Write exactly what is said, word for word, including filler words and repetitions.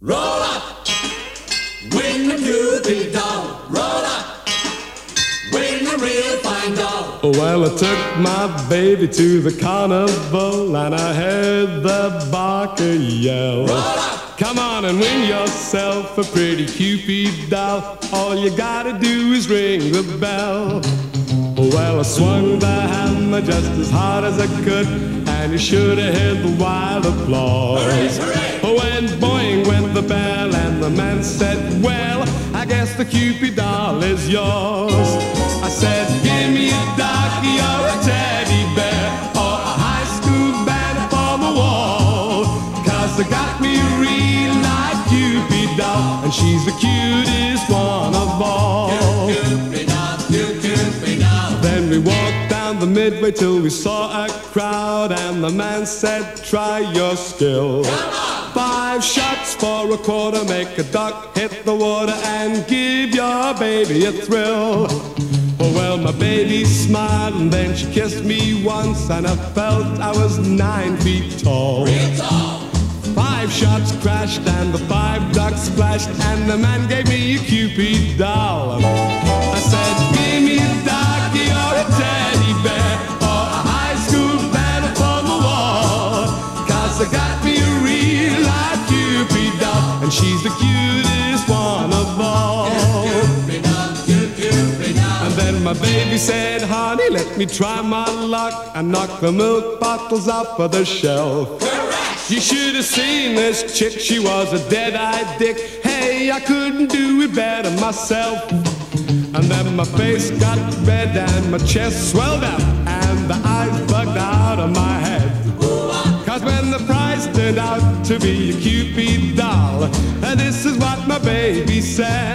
Roll up, win the Cupid doll. Roll up, win the real fine doll. Well, I took my baby to the carnival and I heard the barker yell. Roll up, come on and win yourself a pretty Cupid doll. All you gotta do is ring the bell. Well, I swung the hammer just as hard as I could, and you should have heard the wild applause. Hooray, hooray. When boing went the bell and the man said, well, I guess the Cupid doll is yours. I said, give me a darkie or a teddy bear or a high school banner for the wall, 'cause they got me a real life Cupid doll, and she's the cutest one of all. Cupid doll, Cupid doll. Then we walked down the midway till we saw a crowd, and the man said, try your skill. Come on. Five shots for a quarter, make a duck hit the water and give your baby a thrill. Oh, well, my baby smiled and then she kissed me once, and I felt I was nine feet tall. Real tall. Five shots crashed and the five ducks splashed, and the man gave me a Cupid doll. I said, give me a darkie or a teddy bear or a high school banner from the wall, 'cause I got me a real life Cupid doll, and she's the cutest one of all. Cupid doll, Cupid doll. And then my baby said, honey, let me try my luck, and knock the milk bottles off of the shelf. You should have seen this chick, she was a dead-eyed dick. Hey, I couldn't do it better myself. And then my face got red and my chest swelled up and the eyes bugged out of my head. 'Cause when the prize turned out to be a Cupid doll, and this is what my baby said.